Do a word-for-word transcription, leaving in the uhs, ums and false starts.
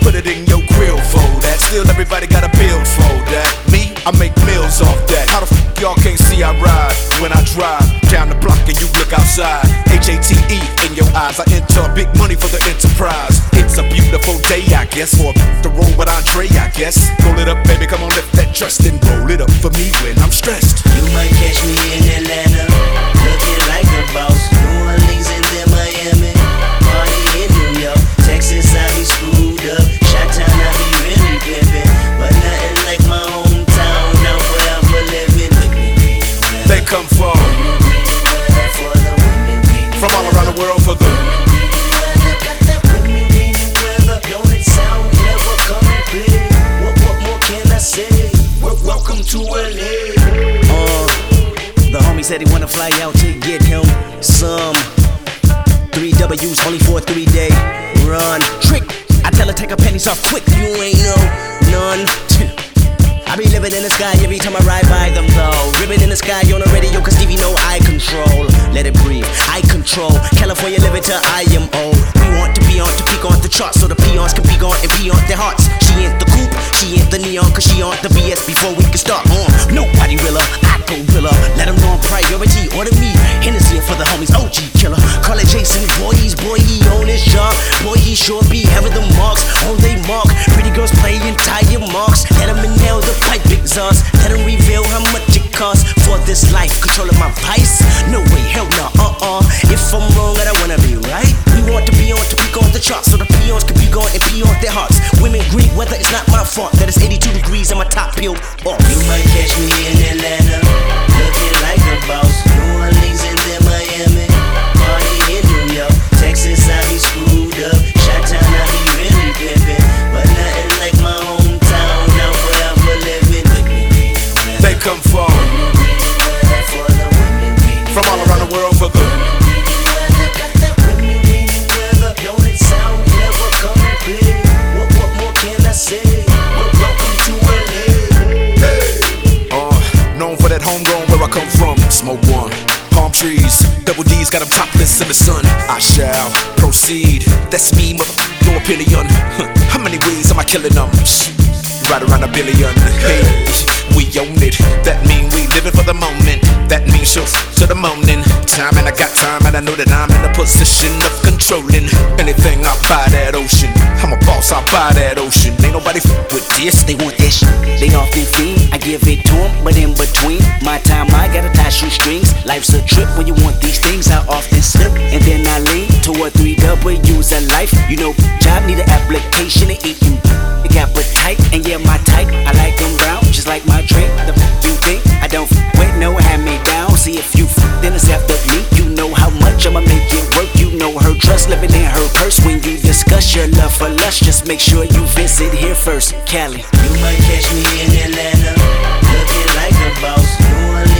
put it in your grill for that. Still everybody got a bill for that. Me, I make meals off that. How the f y'all can't see I ride when I drive down the block and you look outside? H A T E in your eyes, I enter big money for the enterprise. It's a beautiful day, I guess, for the roll with Andre, I guess. Roll it up, baby, come on, lift that trust and roll it up for me when I'm stressed. You might catch me in Atlanta, looking like a boss. New Orleans and then Miami, party in New York. Texas, I be screwed up. Chi-Town, I be really pimpin', but nothing like my hometown. Now forever living. They come from from all around the world for the welcome to L A. Uh, the homie said he wanna fly out to get him some three W's only for a three day run. Trick, I tell her take her pennies off quick. You ain't know none. I be living in the sky every time I ride by them though. Ribbon in the sky on the radio cause Stevie know I control. Let it breathe, I control. California living till I am old. We want to be on to peak on the charts so the peons can be gone and pee on their hearts. She ain't the coupe, she ain't the neon cause she on the B S before we can start on. Nobody will her, I go will her. Let them know I'm priority, order me Hennessy for the homies, O G killer. Call it Jason Voorhees, boy he on his job. Boy he sure be having the marks on they mark. Pretty girls playing tire marks. Let them inhale the pipe exhaust. Let them reveal how much it costs for this life. Controlling my vice? No way, hell no, uh-uh. If I'm wrong, I don't wanna be right. We want to be on to peak on the charts so the peons can be gone and pee on their hearts. Women greed, weather is not my fault. That is eighty-two degrees and my top peeled off. You might catch me in Atlanta, looking like a boss. New Orleans and then Miami, party in New York. Texas, I be screwed up. Chi-Town, I be really pimpin', but nothing like my hometown. Now forever living. They come from from all around the world for the that homegrown where I come from. Smoke one, palm trees, double D's got them topless in the sun. I shall proceed. That's me, motherfucker, your opinion. Huh. How many ways am I killing them? Right around a billion. Hey, we own it. That mean we living for the moment. That means show to the morning. Time and I got time and I know that I'm in a position of controlling anything. I buy that ocean. I'm a boss, I buy that ocean. Ain't nobody f with this. They want that shit. They often fiend. I give it to them, but in between my time I gotta tie shoestrings. Life's a trip when you want these things. I often slip and then I lean toward three W's of life. You know, job need an application to eat you. It got but tight and yeah, my type. I like them brown, just like my drink. The f you think I don't f with no hand me down. See if you f then it's after me. You know how much I'ma make it work. You know her trust living in her purse. When you discuss your love for lust, just make sure you visit here first, Cali. You might catch me in Atlanta, looking like a boss. New Orleans